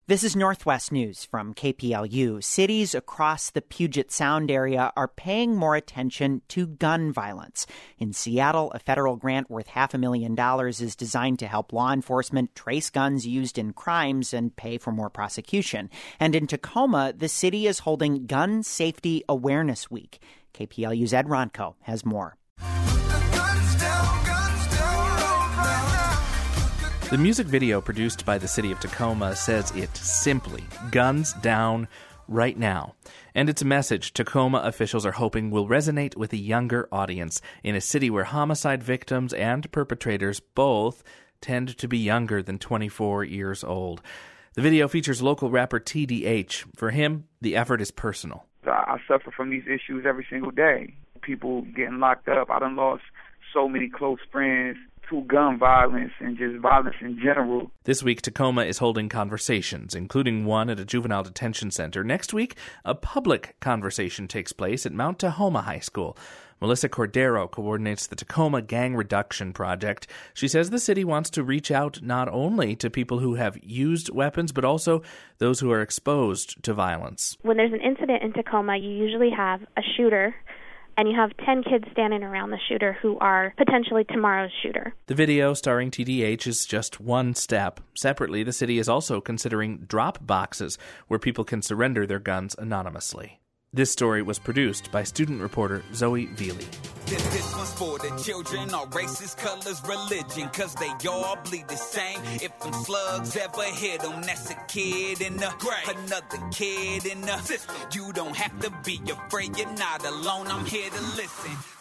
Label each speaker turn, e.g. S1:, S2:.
S1: This is Northwest News from KPLU. Cities across the Puget Sound area are paying more attention to gun violence. In Seattle, a federal grant worth $500,000 is designed to help law enforcement trace guns used in crimes and pay for more prosecution. And in Tacoma, the city is holding Gun Safety Awareness Week. KPLU's Ed Ronco has more.
S2: The music video produced by the city of Tacoma says it simply, guns down right now. And it's a message Tacoma officials are hoping will resonate with a younger audience in a city where homicide victims and perpetrators both tend to be younger than 24 years old. The video features local rapper TDH. For him, the effort is personal.
S3: I suffer from these issues every single day. People getting locked up. I done lost so many close friends to gun violence and just violence in general.
S2: This week, Tacoma is holding conversations, including one at a juvenile detention center. Next week, a public conversation takes place at Mount Tahoma High School. Melissa Cordero coordinates the Tacoma Gang Reduction Project. She says the city wants to reach out not only to people who have used weapons, but also those who are exposed to violence.
S4: When there's an incident in Tacoma, you usually have a shooter, and you have 10 kids standing around the shooter who are potentially tomorrow's shooter.
S2: The video starring TDH is just one step. Separately, the city is also considering drop boxes where people can surrender their guns anonymously. This story was produced by student reporter Zoe Veely.
S5: This one's for the children, all races, colors, religion, cause they all bleed the same. If them slugs ever hit them, that's a kid in the grave, another kid in the system. You don't have to be afraid, you're not alone, I'm here to listen.